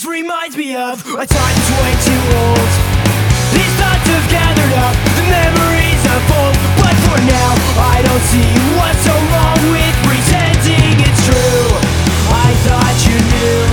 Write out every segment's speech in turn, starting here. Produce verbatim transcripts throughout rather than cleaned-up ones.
This reminds me of a time that's way too old. These thoughts have gathered up the memories of old, but for now I don't see what's so wrong with pretending it's true. I thought you knew.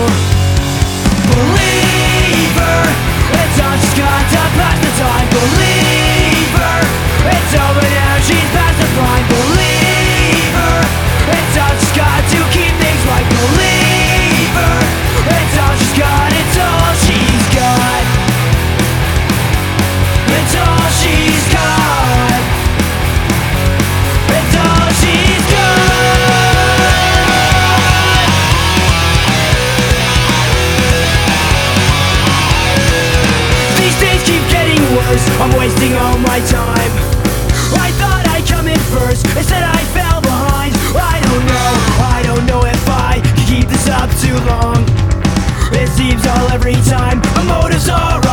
Believer, it's all just got to pass the time. Believer, it's over now, she's past the prime. Believer, it's all just got to keep things right. Believer, it's all she's got, it's all she's got. It's all she's got. It's all she's got. These days keep getting worse, I'm wasting all my time. I thought I'd come in first, instead I fell behind. I don't know, I don't know if I can keep this up too long. It seems all every time, my motives are